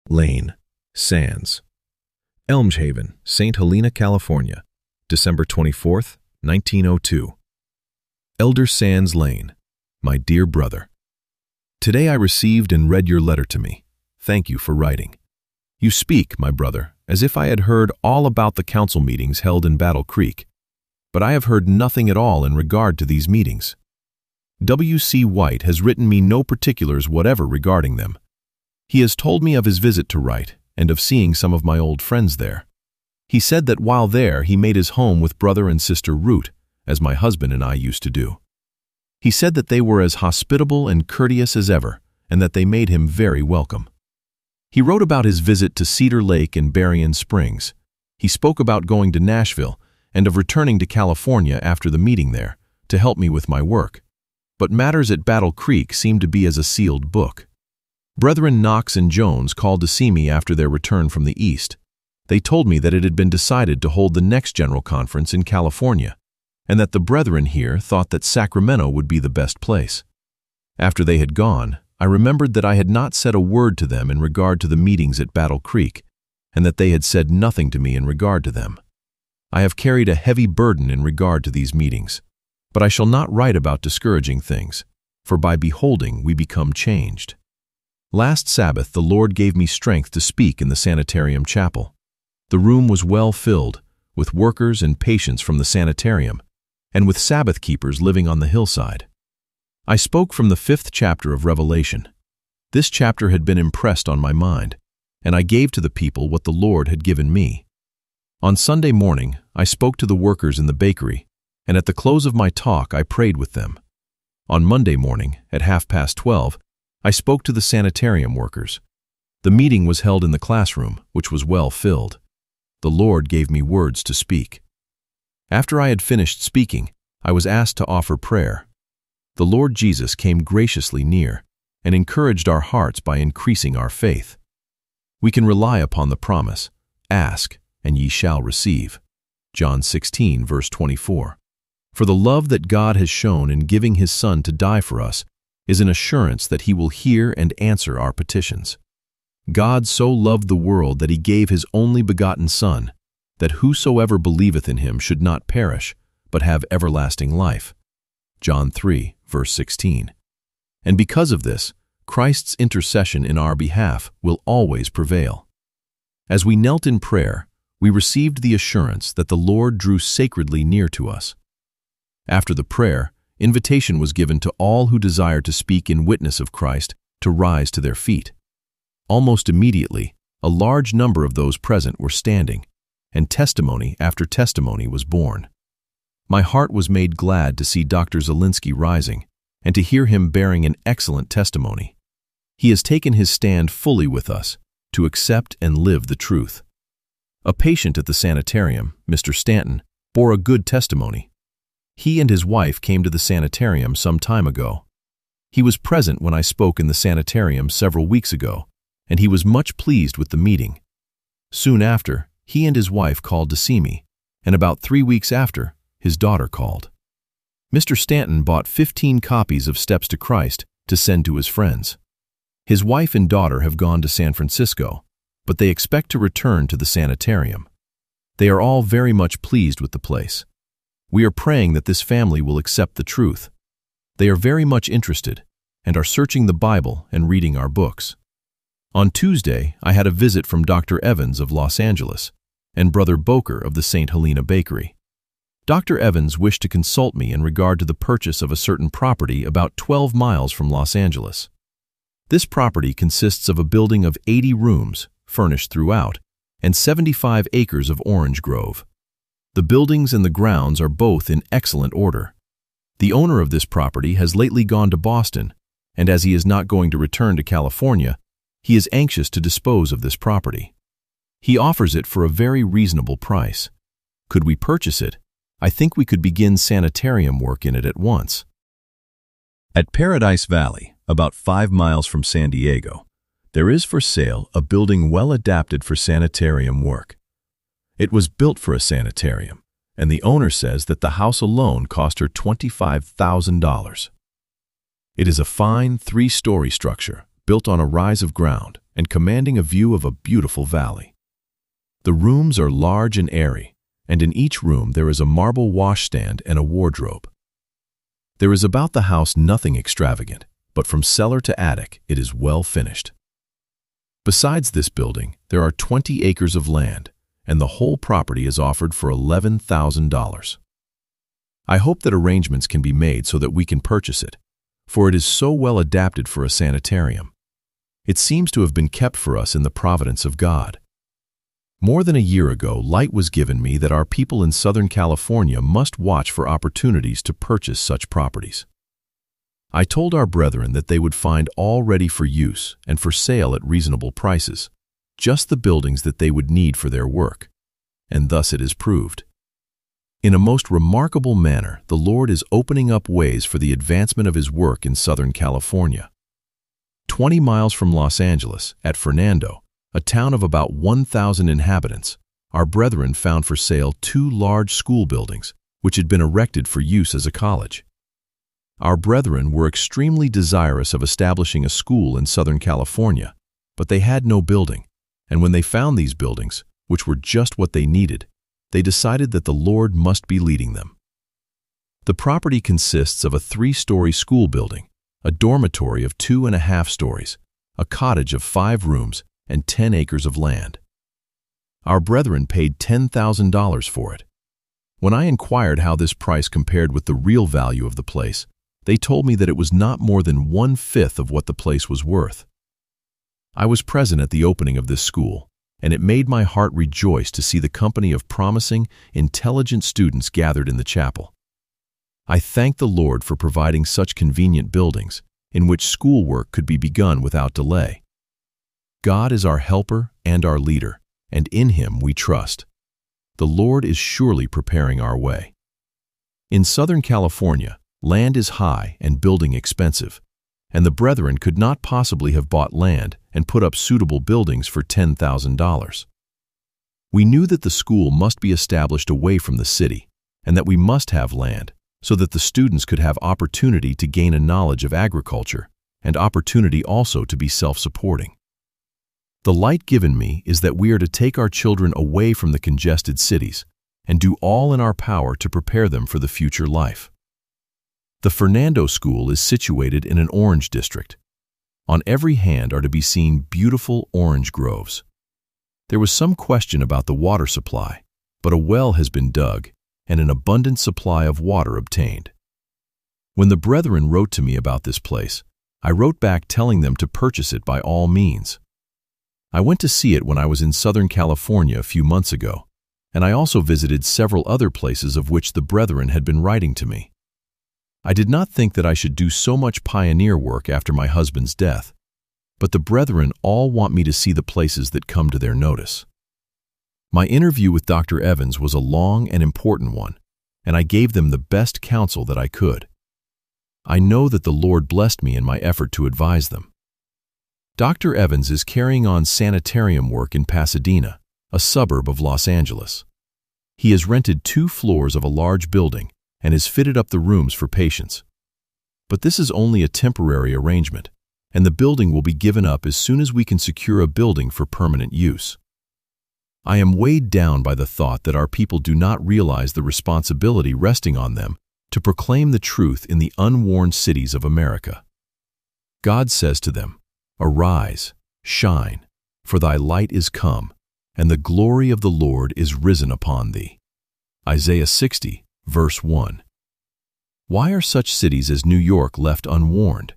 Lane, Sands. Elmshaven, St. Helena, California, December 24, 1902. Elder Sands Lane, my dear brother. Today I received and read your letter to me. Thank you for writing. You speak, my brother, as if I had heard all about the council meetings held in Battle Creek, but I have heard nothing at all in regard to these meetings. W.C. White has written me no particulars whatever regarding them. He has told me of his visit to Wright and of seeing some of my old friends there. He said that while there he made his home with brother and sister Root, as my husband and I used to do. He said that they were as hospitable and courteous as ever, and that they made him very welcome. He wrote about his visit to Cedar Lake and Berrien Springs. He spoke about going to Nashville and of returning to California after the meeting there to help me with my work. But matters at Battle Creek seemed to be as a sealed book. Brethren Knox and Jones called to see me after their return from the East. They told me that it had been decided to hold the next General Conference in California, and that the brethren here thought that Sacramento would be the best place. After they had gone, I remembered that I had not said a word to them in regard to the meetings at Battle Creek, and that they had said nothing to me in regard to them. I have carried a heavy burden in regard to these meetings, but I shall not write about discouraging things, for by beholding we become changed. Last Sabbath the Lord gave me strength to speak in the sanitarium chapel. The room was well filled, with workers and patients from the sanitarium, and with Sabbath keepers living on the hillside. I spoke from the 5th chapter of Revelation. This chapter had been impressed on my mind, and I gave to the people what the Lord had given me. On Sunday morning, I spoke to the workers in the bakery, and at the close of my talk I prayed with them. On Monday morning, at 12:30, I spoke to the sanitarium workers. The meeting was held in the classroom, which was well filled. The Lord gave me words to speak. After I had finished speaking, I was asked to offer prayer. The Lord Jesus came graciously near and encouraged our hearts by increasing our faith. We can rely upon the promise, "Ask, and ye shall receive." John 16, verse 24. For the love that God has shown in giving His Son to die for us is an assurance that He will hear and answer our petitions. God so loved the world that He gave His only begotten Son, that whosoever believeth in Him should not perish, but have everlasting life. John 3, verse 16. And because of this, Christ's intercession in our behalf will always prevail. As we knelt in prayer, we received the assurance that the Lord drew sacredly near to us. After the prayer, invitation was given to all who desired to speak in witness of Christ to rise to their feet. Almost immediately, a large number of those present were standing, and testimony after testimony was borne. My heart was made glad to see Dr. Zielinski rising, and to hear him bearing an excellent testimony. He has taken his stand fully with us, to accept and live the truth. A patient at the sanitarium, Mr. Stanton, bore a good testimony. He and his wife came to the sanitarium some time ago. He was present when I spoke in the sanitarium several weeks ago, and he was much pleased with the meeting. Soon after, he and his wife called to see me, and about 3 weeks after, his daughter called. Mr. Stanton bought 15 copies of Steps to Christ to send to his friends. His wife and daughter have gone to San Francisco, but they expect to return to the sanitarium. They are all very much pleased with the place. We are praying that this family will accept the truth. They are very much interested and are searching the Bible and reading our books. On Tuesday, I had a visit from Dr. Evans of Los Angeles and Brother Boker of the St. Helena Bakery. Dr. Evans wished to consult me in regard to the purchase of a certain property about 12 miles from Los Angeles. This property consists of a building of 80 rooms, furnished throughout, and 75 acres of orange grove. The buildings and the grounds are both in excellent order. The owner of this property has lately gone to Boston, and as he is not going to return to California, he is anxious to dispose of this property. He offers it for a very reasonable price. Could we purchase it, I think we could begin sanitarium work in it at once. At Paradise Valley, about 5 miles from San Diego, there is for sale a building well adapted for sanitarium work. It was built for a sanitarium, and the owner says that the house alone cost her $25,000. It is a fine 3-story structure built on a rise of ground and commanding a view of a beautiful valley. The rooms are large and airy, and in each room there is a marble washstand and a wardrobe. There is about the house nothing extravagant, but from cellar to attic it is well finished. Besides this building, there are 20 acres of land, and the whole property is offered for $11,000. I hope that arrangements can be made so that we can purchase it, for it is so well adapted for a sanitarium. It seems to have been kept for us in the providence of God. More than a year ago, light was given me that our people in Southern California must watch for opportunities to purchase such properties. I told our brethren that they would find all ready for use and for sale at reasonable prices, just the buildings that they would need for their work, and thus it is proved. In a most remarkable manner, the Lord is opening up ways for the advancement of His work in Southern California. 20 miles from Los Angeles, at Fernando, a town of about 1,000 inhabitants, our brethren found for sale 2 large school buildings, which had been erected for use as a college. Our brethren were extremely desirous of establishing a school in Southern California, but they had no building, and when they found these buildings, which were just what they needed, they decided that the Lord must be leading them. The property consists of a 3-story school building, a dormitory of 2.5 stories, a cottage of 5 rooms, and 10 acres of land. Our brethren paid $10,000 for it. When I inquired how this price compared with the real value of the place, they told me that it was not more than 1/5 of what the place was worth. I was present at the opening of this school, and it made my heart rejoice to see the company of promising, intelligent students gathered in the chapel. I thank the Lord for providing such convenient buildings in which schoolwork could be begun without delay. God is our helper and our leader, and in Him we trust. The Lord is surely preparing our way. In Southern California, land is high and building expensive, and the brethren could not possibly have bought land and put up suitable buildings for $10,000. We knew that the school must be established away from the city, and that we must have land, so that the students could have opportunity to gain a knowledge of agriculture and opportunity also to be self-supporting. The light given me is that we are to take our children away from the congested cities and do all in our power to prepare them for the future life. The Fernando School is situated in an orange district. On every hand are to be seen beautiful orange groves. There was some question about the water supply, but a well has been dug and an abundant supply of water obtained. When the brethren wrote to me about this place, I wrote back telling them to purchase it by all means. I went to see it when I was in Southern California a few months ago, and I also visited several other places of which the brethren had been writing to me. I did not think that I should do so much pioneer work after my husband's death, but the brethren all want me to see the places that come to their notice. My interview with Dr. Evans was a long and important one, and I gave them the best counsel that I could. I know that the Lord blessed me in my effort to advise them. Dr. Evans is carrying on sanitarium work in Pasadena, a suburb of Los Angeles. He has rented 2 floors of a large building and has fitted up the rooms for patients. But this is only a temporary arrangement, and the building will be given up as soon as we can secure a building for permanent use. I am weighed down by the thought that our people do not realize the responsibility resting on them to proclaim the truth in the unwarned cities of America. God says to them, "Arise, shine, for thy light is come, and the glory of the Lord is risen upon thee." Isaiah 60, verse 1. Why are such cities as New York left unwarned?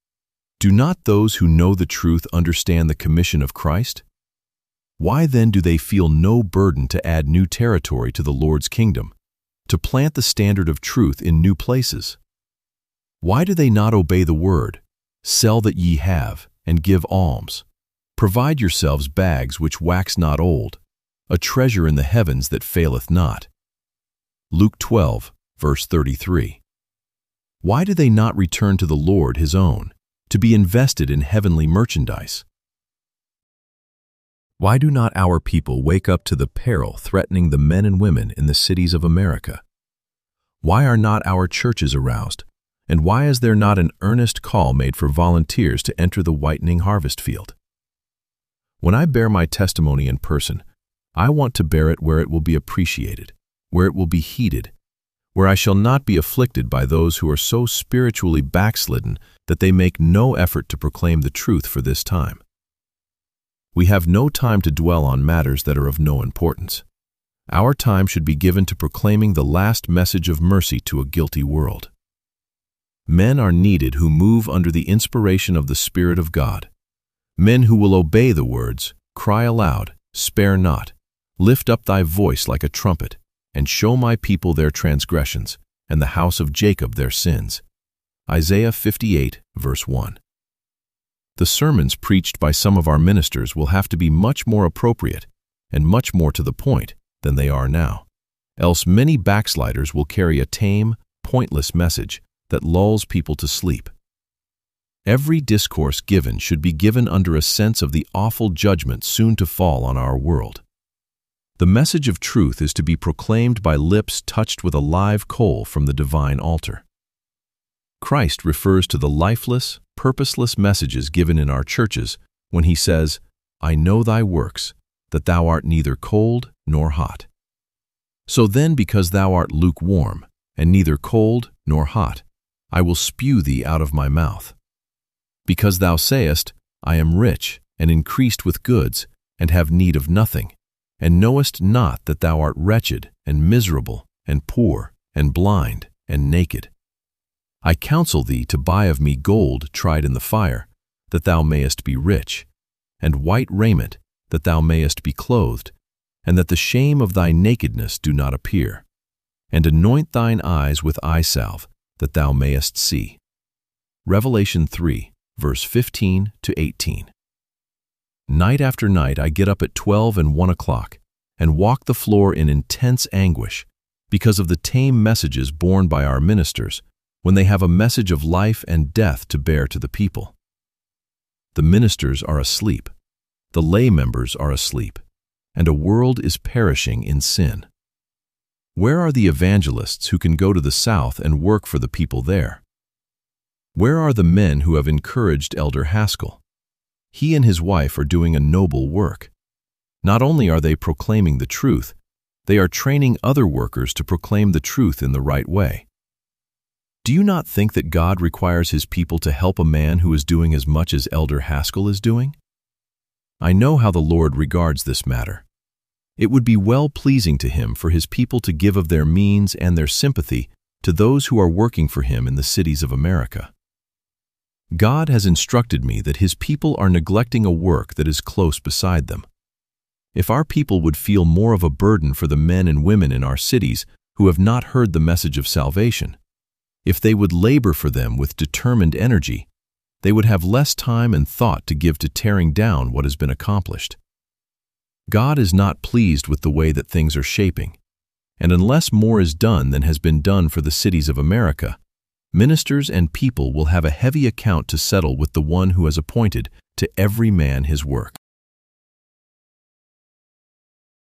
Do not those who know the truth understand the commission of Christ? Why then do they feel no burden to add new territory to the Lord's kingdom, to plant the standard of truth in new places? Why do they not obey the word, "Sell that ye have, and give alms. Provide yourselves bags which wax not old, a treasure in the heavens that faileth not"? Luke 12, verse 33. Why do they not return to the Lord His own, to be invested in heavenly merchandise? Why do not our people wake up to the peril threatening the men and women in the cities of America? Why are not our churches aroused, and why is there not an earnest call made for volunteers to enter the whitening harvest field? When I bear my testimony in person, I want to bear it where it will be appreciated, where it will be heeded, where I shall not be afflicted by those who are so spiritually backslidden that they make no effort to proclaim the truth for this time. We have no time to dwell on matters that are of no importance. Our time should be given to proclaiming the last message of mercy to a guilty world. Men are needed who move under the inspiration of the Spirit of God. Men who will obey the words, "Cry aloud, spare not, lift up thy voice like a trumpet, and show my people their transgressions, and the house of Jacob their sins." Isaiah 58, verse 1. The sermons preached by some of our ministers will have to be much more appropriate and much more to the point than they are now. Else many backsliders will carry a tame, pointless message that lulls people to sleep. Every discourse given should be given under a sense of the awful judgment soon to fall on our world. The message of truth is to be proclaimed by lips touched with a live coal from the divine altar. Christ refers to the lifeless, purposeless messages given in our churches when he says, "I know thy works, that thou art neither cold nor hot. So then, because thou art lukewarm, and neither cold nor hot, I will spew thee out of my mouth. Because thou sayest, I am rich, and increased with goods, and have need of nothing, and knowest not that thou art wretched, and miserable, and poor, and blind, and naked. I counsel thee to buy of me gold tried in the fire, that thou mayest be rich, and white raiment, that thou mayest be clothed, and that the shame of thy nakedness do not appear. And anoint thine eyes with eye salve, that thou mayest see." Revelation 3, verse 15 to 18. Night after night I get up at 12 and 1 o'clock and walk the floor in intense anguish because of the tame messages borne by our ministers when they have a message of life and death to bear to the people. The ministers are asleep, the lay members are asleep, and a world is perishing in sin. Where are the evangelists who can go to the South and work for the people there? Where are the men who have encouraged Elder Haskell? He and his wife are doing a noble work. Not only are they proclaiming the truth, they are training other workers to proclaim the truth in the right way. Do you not think that God requires his people to help a man who is doing as much as Elder Haskell is doing? I know how the Lord regards this matter. It would be well-pleasing to him for his people to give of their means and their sympathy to those who are working for him in the cities of America. God has instructed me that his people are neglecting a work that is close beside them. If our people would feel more of a burden for the men and women in our cities who have not heard the message of salvation, if they would labor for them with determined energy, they would have less time and thought to give to tearing down what has been accomplished. God is not pleased with the way that things are shaping, and unless more is done than has been done for the cities of America, ministers and people will have a heavy account to settle with the one who has appointed to every man his work.